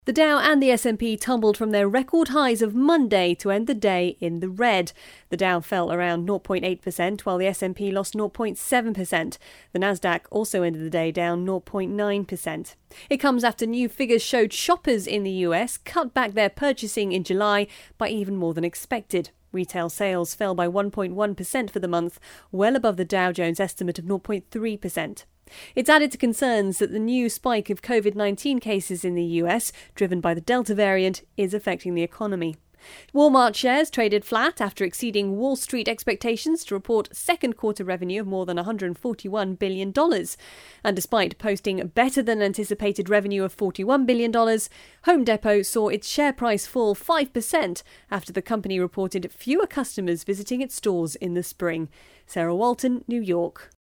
The Dow and the S&P tumbled from their record highs of Monday to end the day in the red. The Dow fell around 0.8%, while the S&P lost 0.7%. The Nasdaq also ended the day down 0.9%. It comes after new figures showed shoppers in the US cut back their purchasing in July by even more than expected. Retail sales fell by 1.1% for the month, well above the Dow Jones estimate of 0.3%. It's added to concerns that the new spike of COVID-19 cases in the US, driven by the Delta variant, is affecting the economy. Walmart shares traded flat after exceeding Wall Street expectations to report second quarter revenue of more than $141 billion. And despite posting better than anticipated revenue of $41 billion, Home Depot saw its share price fall 5% after the company reported fewer customers visiting its stores in the spring. Sarah Walton, New York.